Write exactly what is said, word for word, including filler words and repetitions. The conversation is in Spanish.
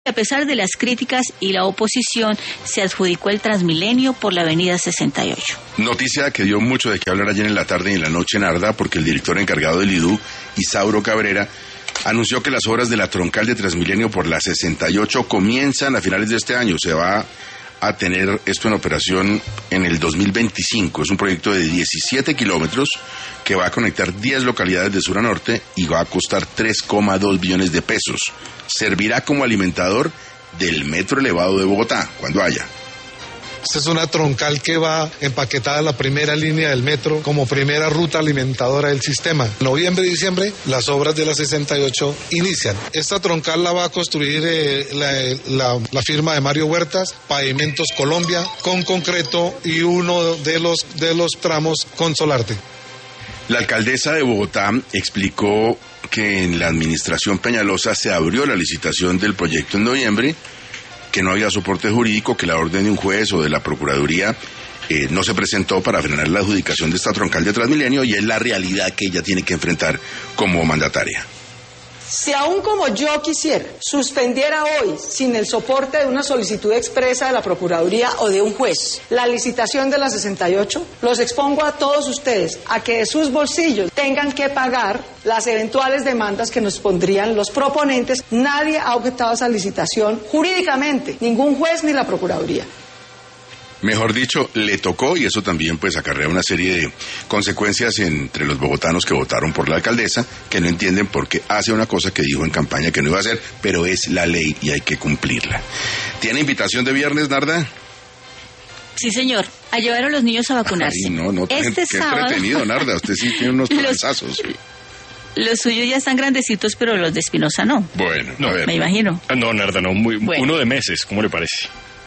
A pesar de las críticas y la oposición, se adjudicó el Transmilenio por la avenida sesenta y ocho. Noticia que dio mucho de qué hablar ayer en la tarde y en la noche en Arda, porque el director encargado del I D U, Isauro Cabrera, anunció que las obras de la troncal de Transmilenio por la sesenta y ocho comienzan a finales de este año. Se va a tener esto en operación en el dos mil veinticinco. Es un proyecto de diecisiete kilómetros que va a conectar diez localidades de sur a norte y va a costar tres coma dos billones de pesos. Servirá como alimentador del metro elevado de Bogotá, cuando haya. Esta es una troncal que va empaquetada en la primera línea del metro como primera ruta alimentadora del sistema. Noviembre y diciembre, las obras de la sesenta y ocho inician. Esta troncal la va a construir eh, la, la, la firma de Mario Huertas, Pavimentos Colombia, con concreto y uno de los, de los tramos con Solarte. La alcaldesa de Bogotá explicó que en la administración Peñalosa se abrió la licitación del proyecto en noviembre, que no había soporte jurídico, que la orden de un juez o de la Procuraduría eh, no se presentó para frenar la adjudicación de esta troncal de Transmilenio, y es la realidad que ella tiene que enfrentar como mandataria. Si aún como yo quisiera, suspendiera hoy, sin el soporte de una solicitud expresa de la Procuraduría o de un juez, la licitación de la sesenta y ocho, los expongo a todos ustedes a que de sus bolsillos tengan que pagar las eventuales demandas que nos pondrían los proponentes. Nadie ha objetado esa licitación jurídicamente, ningún juez ni la Procuraduría. Mejor dicho, le tocó, y eso también pues acarrea una serie de consecuencias entre los bogotanos que votaron por la alcaldesa, que no entienden por qué hace una cosa que dijo en campaña que no iba a hacer, pero es la ley y hay que cumplirla. ¿Tiene invitación de viernes, Narda? Sí, señor, a llevar a los niños a vacunarse. Ay, no, no, este qué sábado... entretenido, Narda, usted sí tiene unos panzazos. Los, los suyos ya están grandecitos, pero los de Espinosa no. Bueno, no, a ver. Me imagino. No, Narda, no, muy, bueno. Uno de meses, ¿cómo le parece?